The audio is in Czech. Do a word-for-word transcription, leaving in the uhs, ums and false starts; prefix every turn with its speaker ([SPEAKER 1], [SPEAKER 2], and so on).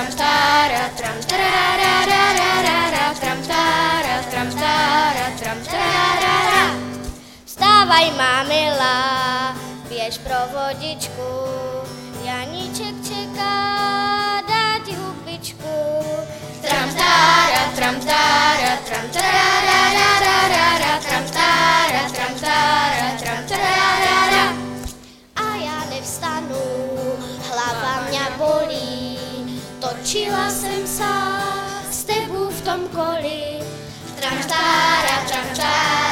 [SPEAKER 1] tram tára, tram tarararararara, tram tára, tram tára, tram tararara. Vstávaj, má milá, běž pro vodičku, Janíček čeká, dá ti hubičku. Tram tára, tram tára, tram tarararararara, tram tára, tram tára, tram tararara. A já nevstanu, hlava mě bolí, točila jsem se s tebou v tom koli. Tram tára, tram tára.